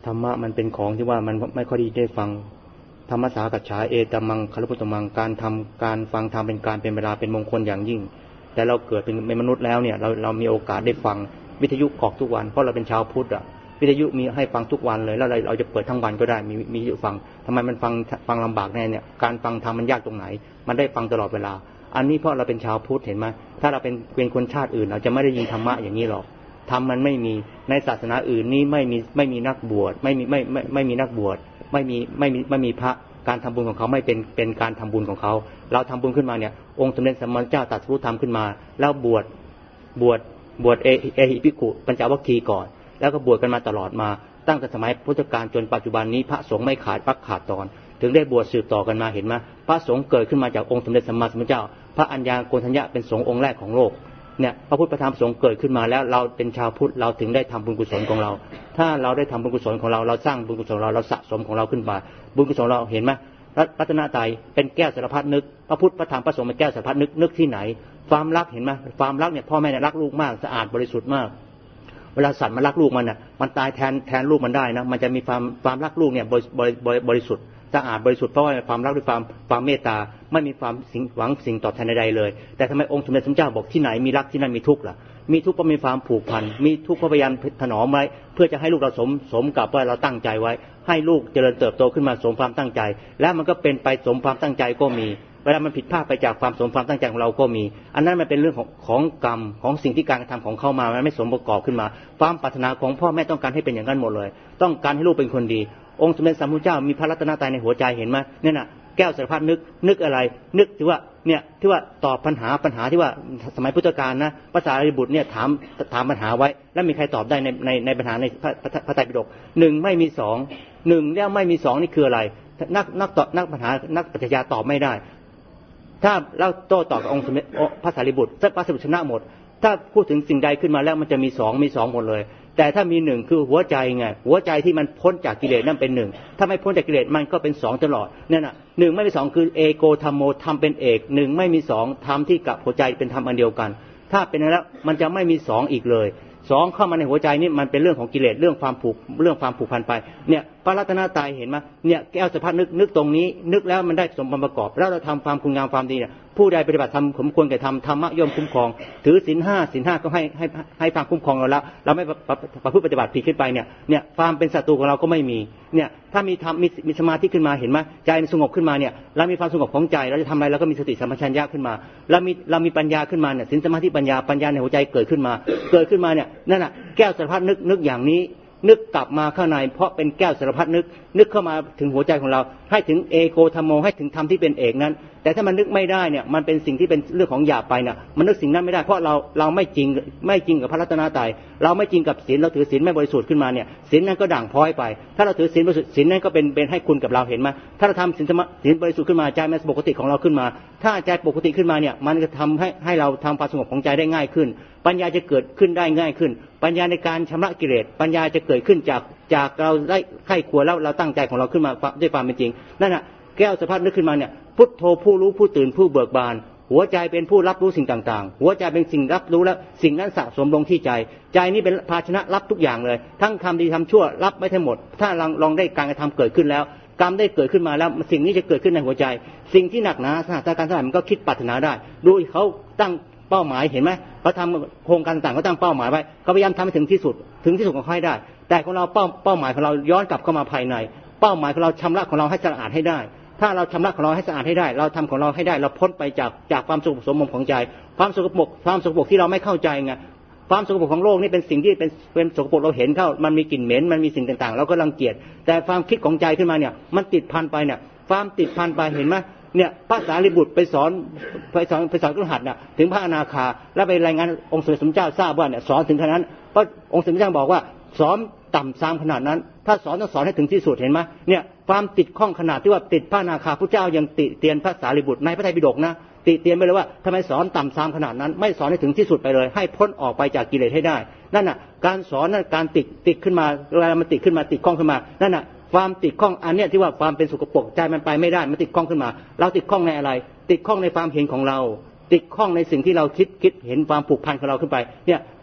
ธรรมะมันเป็นของที่ว่ามันไม่ค่อยได้ฟังธรรมสากัจฉาเอตมังคารพุตตมังการทำการฟังธรรมเป็นการเป็นเวลาเป็นมงคลอย่างยิ่งแต่เราเกิดเป็นมนุษย์แล้วเนี่ยเรามีโอกาสได้ฟังวิทยุกอกทุกวันเพราะเราเป็นชาวพุทธอ่ะวิทยุมีให้ฟังทุกวันเลยแล้วเราจะเปิดทั้งวันก็ได้มีวิทยุฟังทำไมมันฟังลำบากแน่เนี่ยการฟังธรรมมันยากตรงไหนมันได้ฟังตลอดเวลาอันนี้เพราะเราเป็นชาวพุทธเห็นไหมถ้าเราเป็นคนชาติอื่นเราจะไม่ได้ยินธรรมะอย่างนี้หรอกธรรมมันไม่มีในศาสนาอื่นนี่ไม่มีนักบวชไม่มีนักบวชไม่มีพระการทำบุญของเขาไม่เป็นการทำบุญของเขาเราทำบุญขึ้นมาเนี่ยองค์สมเด็จสัมมาสัมพุทธเจ้าตรัสรู้ธรรมขึ้นมาแล้วบวชเอหิภิกขุปัญจวัคคีย์ก่อนแล้วก็บวชกันมาตลอดมาตั้งแต่สมัยพุทธกาลจนปัจจุบันนี้พระสงฆ์ไม่ขาดปักขาดตอนถึงได้บวชสืบต่อกันมาเห็นไหมพระสงฆ์เกิดขึ้นมาจากองค์สมเด็จสัมมาสัมพุทธเจ้าพระอัญญาโกณทัญญะเป็นสงฆ์องค์แรกของโลกเนี่ยพระพุทธธรรมสงฆ์เกิดขึ้นมาแล้วเราเป็นชาวพุทธเราถึงได้ทำบุญกุศลของเราถ้าเราได้ทำบุญกุศลของเราเราสร้างบุญกุศลเราสะสมของเราขึ้นมาบุญกุศลเราเห็นไหมรัตนตรัยเป็นแก้วสารพัดนึกพระพุทธพระธรรมพระสงฆ์เป็นแก้วสารพัดนึกที่ไหนความรักเห็นไหมความรักเนี่ยพ่อแม่เนี่ยรักลูกมากสะอาดบริสุทธิ์มากเวลาสัตว์มันรักลูกมันน่ะมันตายแทนลูกมันได้นะมันจะมีความรักลูกเนี่ยบริสุทธิ์สะอาดบริสุทธิ์เพราะว่าความรักด้วยความเมตตาไม่มีความหวังสิ่งตอบแทนใดๆเลยแต่ทำไมองค์สมเด็จพระเจ้าบอกที่ไหนมีรักที่นั่นมีทุกข์ล่ะมีทุกข์ก็มีความผูกพันมีทุกข์ก็พยายามถนอมไว้เพื่อจะให้ลูกเราสมกับว่าเราตั้งใจไว้ให้ลูกเจริญเติบโตขึ้นมาสมความตั้งใจแล้วมันก็เป็นไปสมความตั้งใจก็มีเวลามันผิดพลาดไปจากความสมความตั้งใจของเราก็มีอันนั้นมันเป็นเรื่องของกรรมของสิ่งที่การกระทำของเขามามันไม่สมประกอบขึ้นมาความปรารถนาของพ่อแม่ต้องการให้เป็นอย่างนั้นหมดเลยต้องการให้ลูกเป็นคนดีองค์สมเด็จสัมมาสัมพุทธเจ้ามีพระรัตนตรัยในหัวใจเห็นไหมเนี่ยน่ะแก้วสารพัดนึกอะไรนึกที่ว่าเนี่ยที่ว่าตอบปัญหาที่ว่าสมัยพุทธกาลนะพระสารีบุตรเนี่ยถามปัญหาไว้แล้วมีใครตอบได้ในปัญหาในพระไตรปิฎกหนึ่งไม่มีสองหนึ่งแล้วไม่มีสองนี่คืออะไรนักปัญหานักปรัชญาตอบไม่ได้ถ้าเราโต้ตอบกับองค์สมเด็จพระสารีบุตรพระสารีบุตรชนะหมดถ้าพูดถึงสิ่งใดขึ้นมาแล้วมันจะมีสองหมดเลยแต่ถ้ามีหนึ่งคือหัวใจไงหัวใจที่มันพ้นจากกิเลสนั่นเป็นหนึ่งถ้าไม่พ้นจากกิเลสมันก็เป็นสองตลอดนั่นน่ะหนึ่งไม่มีสองคือเอโกธรรมโมธรรมเป็นเอกหนึ่งไม่มีสองธรรมที่กับหัวใจเป็นธรรมอันเดียวกันถ้าเป็นแล้วมันจะไม่มีสองอีกเลยสองเข้ามาในหัวใจนี่มันเป็นเรื่องของกิเลสเรื่องความผูกพันไปเนี่ยพระรัตนตรัยเห็นไหมเนี่ยแก้วสารพัดนึกตรงนี้นึกแล้วมันได้สมประกอบแล้วเราทำความคุณงามความดีเนี่ยผู้ใดปฏิบัติธรรมสมควรแก่ธรรมธรรมะย่อมคุ้มครองถือศีลห้าก็ให้ความคุ้มครองเราแล้วเราไม่ประพฤติปฏิบัติผิดขึ้นไปเนี่ยความเป็นศัตรูของเราก็ไม่มีเนี่ยถ้ามีสมาธิขึ้นมาเห็นไหมใจมันสงบขึ้นมาเนี่ยเรามีความสงบของใจเราจะทำอะไรเราก็มีสติสัมปชัญญะขึ้นมาเรามีปัญญาขึ้นมาเนี่ยศีลสมาธิปัญญาในหัวใจเกิดขึ้นมาเนี่ยนั่นน่ะแก้วสารพัดนึกอย่างนี้นึกกลับมาข้างในเพราะเป็นแก้วสารพัดนึกเข้ามาถึงหัวใจของเราให้ถึงเอโกธรรมโมให้ถึงธรรมที่เป็นเอกนั้นแต่ถ้ามันนึกไม่ได้เนี่ยมันเป็นสิ่งที่เป็นเรื่องของหยาบไปเนี่ยมันนึกสิ่งนั้นไม่ได้เพราะเราไม่จริงกับพระรัตนตรัยเราไม่จริงกับศีลเราถือศีลไม่บริสุทธิ์ขึ้นมาเนี่ยศีลนั้นก็ด่างพร้อยไปถ้าเราถือศีลบริสุทธิ์ศีลนั้นก็เป็นให้คุณกับเราเห็นไหมถ้าเราทำศีลบริสุทธิ์ขึ้นมาใจมันปกติของเราขึ้นมาถ้าใจปกติขึ้นมาเนี่ยมันจะทำให้เราทำความสงบของใจได้ง่ายขึ้นปัญญาจะเกิดขึ้นได้ง่ายขึ้นปัญญาในการชำระกิเลสปัญญาจะเกิดขึ้นจากเราได้ไข้ควรแล้วเราตั้งใจของเราขึ้นมาด้วยความเป็นจริงนั่นน่ะแก้วสารพัดนึกขึ้นมาเนี่ยพุทโธผู้รู้ผู้ตื่นผู้เบิกบานหัวใจเป็นผู้รับรู้สิ่งต่างๆหัวใจเป็นสิ่งรับรู้แล้วสิ่งนั้นสะสมลงที่ใจนี้เป็นภาชนะรับทุกอย่างเลยทั้งทำดีทำชั่วรับไม่ทั้งหมดถ้าลองได้การกระทำเกิดขึ้นแล้วกรรมได้เกิดขึ้นมาแล้วสิ่งนี้จะเกิดขึ้นในหัวใจสิ่งที่หนักหนาสถานการณ์ทั้งหลายมันก็คิดปรารถนาได้ดูเขาตั้งเป้าหมายเห็นไหมเขาทำโครงการต่างๆเขาตั้งเป้าหมายไว้เขาพยายามทำให้ถึงที่สุดของเขาให้ได้แต่ของเราเป้าหมายของเราย้อนกลับเข้ามาภายในเป้าหมายของเราชำระของเราให้สะอาดให้ได้ถ้าเราชำระของเราให้สะอาดให้ได้เราทำของเราให้ได้เราพ้นไปจากความสมมุมของใจความสกปรกที่เราไม่เข้าใจไงความสกปรกของโลกนี่เป็นสิ่งที่เป็นสกปรกเราเห็นเข้ามันมีกลิ่นเหม็นมันมีสิ่งต่างๆเราก็รังเกียจแต่ความคิดของใจขึ้นมาเนี่ยมันติดพันไปเนี่ยความติดพันไปเห็นไหมเนี่ยพระสารีบุตรไปสอนคฤหัสถ์น่ะถึงพระอนาคาแล้วไปรายงานองค์สมเด็จพระเจ้าทราบว่าเนี่ยสอนถึงขนาดนั้นเพราะองค์สมเด็จพระเจ้าบอกว่าสอนต่ำซามขนาดนั้นถ้าสอนต้องสอนให้ถึงที่สุดเห็นไหมเนี่ยความติดข้องขนาดที่ว่าติดพระอนาคาพระเจ้ายังติเตียนพระสารีบุตรในพระไตรปิฎกนะติเตียนไปเลยว่าทำไมสอนต่ำซามขนาดนั้นไม่สอนให้ถึงที่สุดไปเลยให้พ้นออกไปจากกิเลสให้ได้นั่นน่ะการสอนนั่นการติดขึ้นมาเวลามันติดขึ้นมาติดข้องขึ้นมานั่นน่ะความติดข้องอันเนี้ยที่ว่าความเป็นสกปรกใจมันไปไม่ได้มันติดข้องขึ้นมาเราติดข้องในอะไรติดข้องในความเห็นของเราติดข้องในสิ่งที่เราคิดเห็นความผูกพันของเราขึ้นไปเนี่ย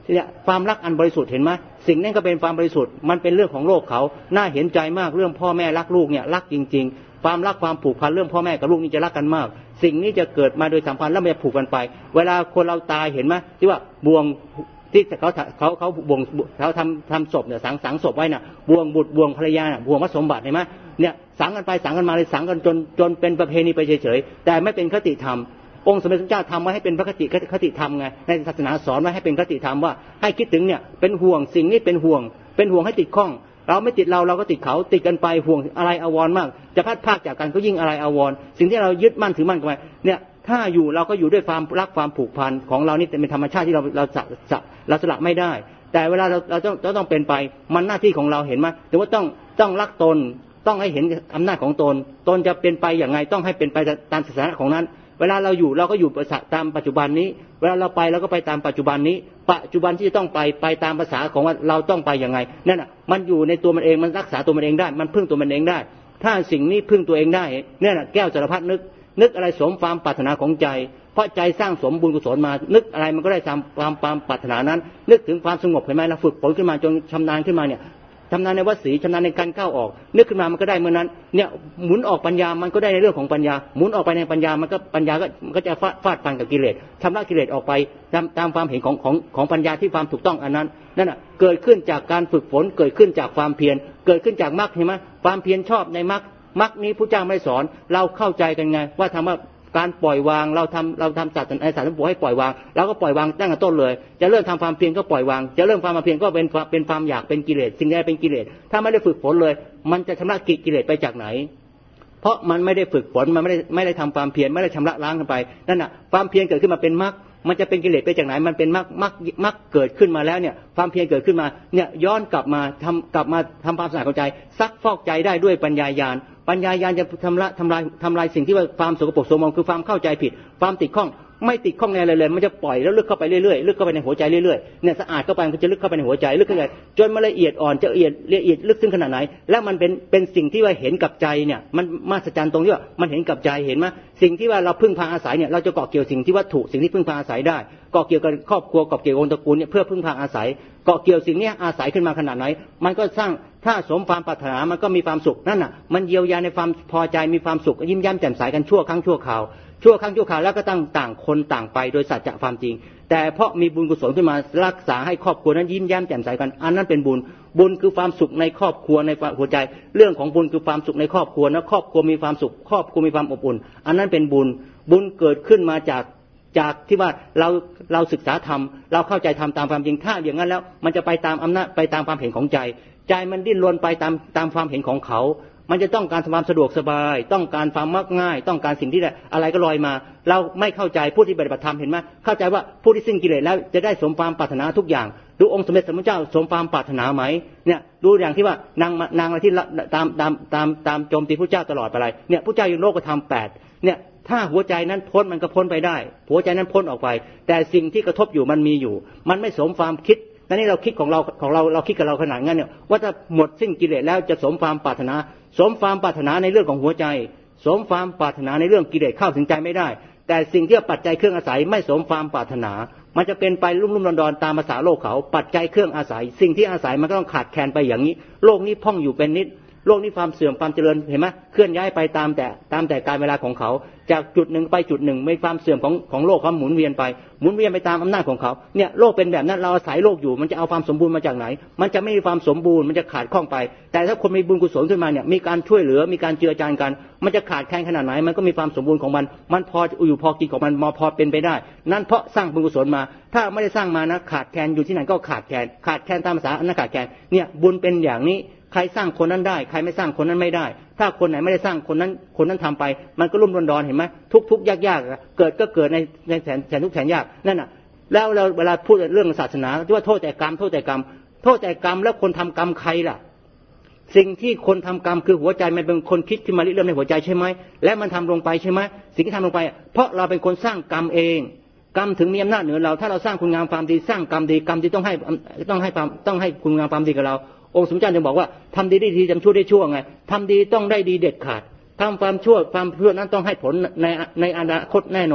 เนี่ยความรักอันบริสุทธิ์เห็นไหมสิ่งนั้นก็เป็นความบริสุทธิ์มันเป็นเรื่องของโลกเขาน่าเห็นใจมากเรื่องพ่อแม่รักลูกเนี่ยรักจริงๆความรักความผูกพันเรื่องพ่อแม่กับลูกนี่จะรักกันมากสิ่งนี้จะเกิดมาโดยสัมพันธ์แล้วมันจะผูกกันไปเวลาคนเราตายเห็นไหมที่ว่าบ่วงที่เขาบ่วงเขาทำศพเนี่ยสังศพไว้น่ะบ่วงบุตรบ่วงภรรยาบ่วงวัฏสมบัติเห็นไหมเนี่ยสังกันไปสังกันมาเลยสังกันจนเป็นประเพณีไปเฉยๆแต่ไม่เป็นคติธรรมองค์สมเด็จพระเจ้าทำไว้ให้เป็นพระคติธรรมไงในศาสนาสอนไว้ให้เป็นคติธรรมว่าให้คิดถึงเนี่ยเป็นห่วงสิ่งนี้เป็นห่วงให้ติดข้องเราไม่ติดเราก็ติดเขาติดกันไปห่วงอะไรอาวรณ์มากจะพัดพากจากกันก็ยิ่งอะไรอาวรณ์สิ่งที่เรายึดมั่นถือมั่นกันไปเนี่ยถ้าอยู่เราก็อยู่ด้วยความรักความผูกพันของเรานี่เป็นธรรมชาติที่เราสละไม่ได้แต่เวลาเราต้องเป็นไปมันหน้าที่ของเราเห็นไหมแต่ว่าต้องรักตนต้องให้เห็นอำนาจของตนจะเป็นไปอย่างไงต้องให้เป็นไปตามศาสนาของนั้นเวลาเราอยู่เราก็อยู่ตามปัจจุบันนี้เวลาเราไปเราก็ไปตามปัจจุบันนี้ปัจจุบันที่จะต้องไปตามภาษาของว่าเราต้องไปอย่างไงนั่นน่ะมันอยู่ในตัวมันเองมันรักษาตัวมันเองได้มันพึ่งตัวมันเองได้ถ้าสิ่งนี้พึ่งตัวเองได้เนี่ยน่ะแก้วสารพัดนึกอะไรสมความปรารถนาของใจเพราะใจสร้างสมบุญกุศลมานึกอะไรมันก็ได้ตามความปรารถนานั้นนึกถึงความสงบเห็นไหมเราฝึกฝนขึ้นมาจนชำนาญขึ้นมาเนี่ยชำนาญในวสีชำนาญในการเข้าออกนึกขึ้นมามันก็ได้เมื่อนั้นเนี่ยหมุนออกปัญญามันก็ได้ในเรื่องของปัญญาหมุนออกไปในปัญญามันก็ปัญญาก็จะฟาดฟันกับกิเลสชำระกิเลสออกไปตามความเห็นของปัญญาที่ความถูกต้องอันนั้นนั่นน่ะเกิดขึ้นจากการฝึกฝนเกิดขึ้นจากความเพียรเกิดขึ้นจากมรรคเห็นไหมความเพียรชอบในมรรคนี้พระเจ้าไม่สอนเราเข้าใจกันไงว่าทำว่าการปล่อยวางเราทำศาสตร์ในศาสตร์ทั้งปวงให้ปล่อยวางเราก็ปล่อยวางตั้งแต่ต้นเลยจะเริ่มทำความเพียรก็ปล่อยวางจะเริ่มความเพียรก็เป็นความอยากเป็นกิเลสสิ่งใดเป็นกิเลสถ้าไม่ได้ฝึกฝนเลยมันจะชำระกิเลสไปจากไหนเพราะมันไม่ได้ฝึกฝนมันไม่ได้ทำความเพียรไม่ได้ชำระล้างกันไปนั่นน่ะความเพียรเกิดขึ้นมาเป็นมรรคมันจะเป็นกิเลสไปจากไหนมันเป็นมรรคเกิดขึ้นมาแล้วเนี่ยความเพียรเกิดขึ้นมาเนี่ยย้อนกลับมาทำความสะอาดของใจซักฟอกใจได้ด้วยปัญญาญาณจะทำลายสิ่งที่ว่าความสกปรกโสมมคือความเข้าใจผิดความติดข้องไม่ติดข้องในอะไรเลยมันจะปล่อยแล้วลึกเข้าไปเรื่อยๆลึกเข้าไปในหัวใจเรื่อยๆเนี่ยสะอาดเข้าไปมันจะลึกเข้าไปในหัวใจลึกเข้าไปจนมันละเอียดอ่อนจะละเอียดลึกซึ้งขนาดไหนแล้วมันเป็นสิ่งที่ว่าเห็นกับใจเนี่ยมันมหัศจรรย์ตรงที่ว่ามันเห็นกับใจเห็นไหมสิ่งที่ว่าเราพึ่งพาอาศัยเนี่ยเราจะเกาะเกี่ยวสิ่งที่วัตถุสิ่งที่พึ่งพาอาศัยได้เกาะเกี่ยวกับครอบครัวเกาะเกี่ยวกับองค์ตระกูลเนี่ยเพื่อพึ่งพาอาศัยเกาะเกี่ยวสิ่งนี้อาศัยขึ้นมาขนาดไหนมันก็สร้างถ้าสมความปรารถนามันก็มีความสุขนั่นน่ะมันเยียวยาในความพอใจมีความสุขยิ้มแย้มแจ่มใสกันชั่วครั้งชั่วคราวแล้วก็ต่างคนต่างไปโดยสัจจะความจริงแต่เพราะมีบุญกุศลขึ้นมารักษาให้ครอบครัวนั้นยิ้มแย้มแจ่มใสกันอันนั้นเป็นบุญคือความสุขในครอบครัวในหัวใจเรื่องของบุญคือความสุขในครอบครัวนะครอบครัวมีความสุขครอบครัวมีความอบอุ่นอันนั้นเป็นบุญเกิดขึ้นมาจากที่ว่าเราศึกษาธรรมเราเข้าใจธรรมตามความจริงถ้าอย่างนั้นแล้วมันจะไปตามอำนาจไปตามความเห็นของใจมันดิ้นรนไปตามความเห็นของเขามันจะต้องการความสะดวกสบายต้องการความมักง่ายต้องการสิ่งที่อะไรก็ลอยมาเราไม่เข้าใจผู้ที่ปฏิบัติธรรมเห็นไหมเข้าใจว่าผู้ที่สิ้นกิเลสแล้วจะได้สมความปรารถนาทุกอย่างดูองค์สมเด็จพระพุทธเจ้าสมความปรารถนาไหมเนี่ยดูอย่างที่ว่านางอะไรที่ตามโจมตีพระเจ้าตลอดไปเลยเนี่ยพระเจ้ายังโลกธรรม8เนี่ยถ้าหัวใจนั้นพ้นมันก็พ้นไปได้หัวใจนั้นพ้นออกไปแต่สิ่งที่กระทบอยู่มันมีอยู่มันไม่สมความคิดนั่นนี่เราคิดของเราคิดกับเราขนาดนั้นเนี่ยว่าถ้าหมดสิ้นกิเลสแล้วจะสมความปรารถนาสมความปรารถนาในเรื่องของหัวใจสมความปรารถนาในเรื่องกิเลสเข้าถึงใจไม่ได้แต่สิ่งที่ปัจจัยเครื่องอาศัยไม่สมความปรารถนามันจะเป็นไปลุ่มๆดอนๆตามภาษาโลกเขาปัจจัยเครื่องอาศัยสิ่งที่อาศัยมันก็ต้องขาดแคลนไปอย่างนี้โลกนี้พ่องอยู่เป็นนิดโลกนี้ความเสื่อมความเจริญเห็นไหมเคลื่อนย้ายไปตามแต่การเวลาของเขาจากจุดหนึ่งไปจุดหนึ่งไม่ความเสื่อมของโลกเขาหมุนเวียนไปตามอำนาจของเขาเนี่ยโลกเป็นแบบนั้นเราอาศัยโลกอยู่มันจะเอาความสมบูรณ์มาจากไหนมันจะไม่มีความสมบูรณ์มันจะขาดข้องไปแต่ถ้าคนมีบุญกุศลขึ้นมาเนี่ยมีการช่วยเหลือมีการเจือจานกันมันจะขาดแคลนขนาดไหนมันก็มีความสมบูรณ์ของมันพออยู่พอกินของมันพอเป็นไปได้นั่นเพราะสร้างบุญกุศลมาถ้าไม่ได้สร้างมานะขาดแคลนอยู่ที่ไหนก็ขาดแคลนตามภาษาอันนั้นขาดแคลนเนี่ยบุญเป็นอย่างนี้ใครสร้างคนนั้นได้ใครไม่สร้างคนนั้นไม่ได้ถ้าคนไหนไม่ได้สร้างคนนั้นทำไปมันก็รุ่มรอนเห็นไหมทุกยากเกิดก็เกิดในแสนทุกข์แสนยากนั่นน่ะแล้วเราเวลาพูดเรื่องศาสนาที่ว่าโทษแต่กรรมแล้วคนทำกรรมใครล่ะสิ่งที่คนทำกรรมคือหัวใจมันเป็นคนคิดขึ้นมาเริ่มในหัวใจใช่ไหมและมันทำลงไปใช่ไหมสิ่งที่ทำลงไปเพราะเราเป็นคนสร้างกรรมเองกรรมถึงมีอำนาจเหนือเราถ้าเราสร้างคุณงามความดีสร้างกรรมดีกรรมที่ต้องให้คุณงามความดีกับเราองค์สมเด็จจึงบอกว่าทำดีได้ดีทำชั่วได้ชั่วไงทำดีต้องได้ดีเด็ดขาดทำความชั่วนั้นต้องให้ผลในอนาคตแน่นอน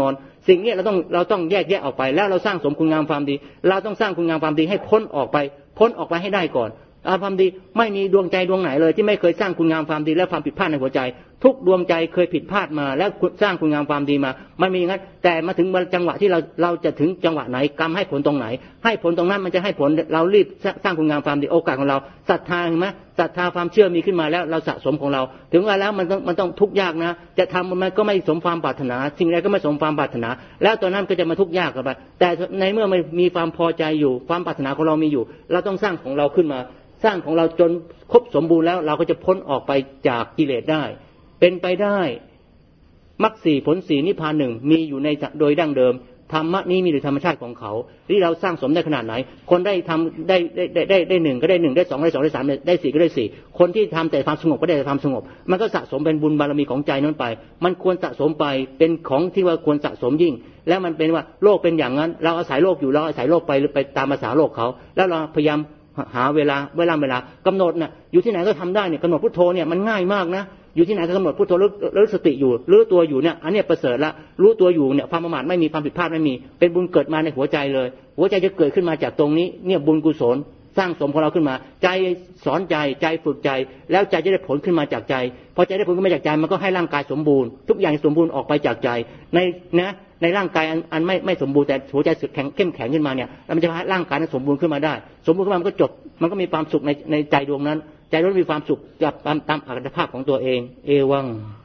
สิ่งนี้เราต้องแยกออกไปแล้วเราสร้างสมคุณงามความดีเราต้องสร้างคุณงามความดีให้พ้นออกไปให้ได้ก่อนความดีไม่มีดวงใจดวงไหนเลยที่ไม่เคยสร้างคุณงามความดีและความผิดพลาดในหัวใจทุกดวงใจเคยผิดพลาดมาแล้วสร้างคุณงามความดีมามันมีอย่างนั้นแต่มาถึงจังหวะที่เราจะถึงจังหวะไหนกรรมให้ผลตรงไหนให้ผลตรงนั้นมันจะให้ผลเรารีบสร้างคุณงามความดีโอกาสของเราศรัทธาเห็นไหมศรัทธาความเชื่อมีขึ้นมาแล้วเราสะสมของเราถึงเวลาแล้วมันต้องทุกข์ยากนะจะทำมันก็ไม่สมความปรารถนาสิ่งใดก็ไม่สมความปรารถนาแล้วตอนนั้นก็จะมาทุกข์ยากกันไปแต่ในเมื่อไม่มีความพอใจอยู่ความปรารถนาของเรามีอยู่เราต้องสร้างของเราขึ้นมาสร้างของเราจนครบสมบูรณ์แล้วเราก็จะพ้นออกไปจากกิเลสได้เป็นไปได้มรรคสี่ผลสี่นิพพานหนึ่งมีอยู่ในโดยดั้งเดิมธรรมะนี้มีโดยธรรมชาติของเขาที่เราสร้างสมได้ขนาดไหนคนได้ทำได้หนึ่งก็ได้หนึ่งได้สองได้สองได้สามได้สี่ก็ได้สี่คนที่ทำแต่ความสงบก็ได้แต่ความสงบมันก็สะสมเป็นบุญบารมีของใจนั้นไปมันควรสะสมไปเป็นของที่ว่าควรสะสมยิ่งแล้วมันเป็นว่าโลกเป็นอย่างนั้นเราอาศัยโลกอยู่เราอาศัยโลกไปตามภาษาโลกเขาแล้วเราพยายามหาเวลากำหนดน่ะอยู่ที่ไหนก็ทำได้เนี่ยกำหนดพุทโธเนี่ยมันง่ายมากนะอยู่ที่ไหนก็กำหนดพุทโธรู้สติอยู่รู้ตัวอยู่เนี่ยอันนี้ประเสริฐละรู้ตัวอยู่เนี่ยความประมาทไม่มีความผิดพลาดไม่มีเป็นบุญเกิดมาในหัวใจเลยหัวใจจะเกิดขึ้นมาจากตรงนี้เนี่ยบุญกุศลสร้างสมของเราขึ้นมาใจสอนใจฝึกใจแล้วใจจะได้ผลขึ้นมาจากใจพอใจได้ผลขึ้นมาจากใจมันก็ให้ร่างกายสมบูรณ์ทุกอย่างสมบูรณ์ออกไปจากใจในร่างกายอันไม่สมบูรณ์แต่หัวใจสึกเข้มแข็งขึ้นมาเนี่ยแล้วมันจะให้ร่างกายนั้นสมบูรณ์ขึ้นมาได้สมบูรณ์ขึ้นมามันก็จบมันก็มีความสุขในใจดวงนั้นใจดวงนั้นมีความสุขกับตามอัตภาพของตัวเองเอวัง